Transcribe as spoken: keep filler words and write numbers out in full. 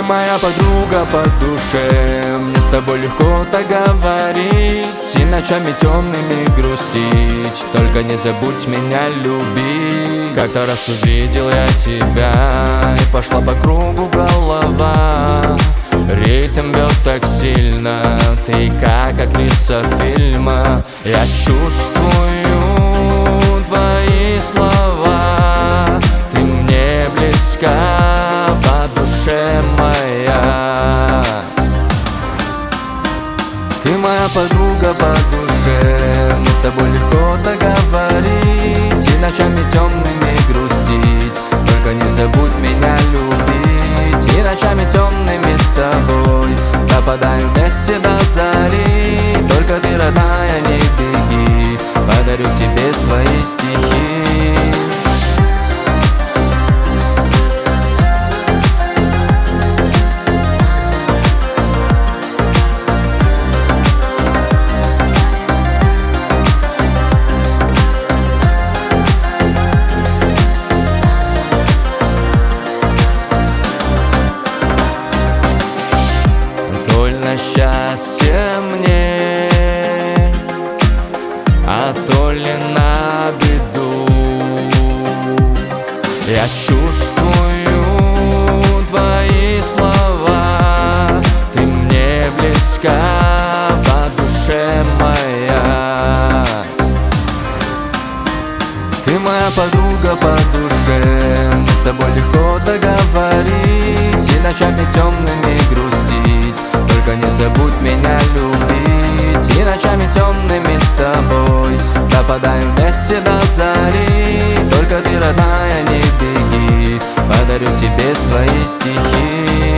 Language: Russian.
моя подруга по душе, мне с тобой легко так говорить и ночами темными грустить. Только не забудь меня любить. Как-то раз увидел я тебя, и пошла по кругу голова. Ритм бьет так сильно, ты как актриса фильма. Я чувствую твои слова, ты мне близка по душе моя. Ты моя подруга по душе, мне с тобой легко договорить и ночами темными грустить. Только не забудь меня любить. И ночами темными с тобой пропадаем вместе до зари. Только ты, родная, не беги, подарю тебе свои стихи. Счастье мне, а то ли на беду. Я чувствую твои слова, ты мне близка по душе моя. Ты моя подруга по душе, мне с тобой легко договорить и ночами темными грустить. Только не забудь меня любить. И ночами темными с тобой пропадаем вместе до зари. Только ты, родная, не беги, подарю тебе свои стихи.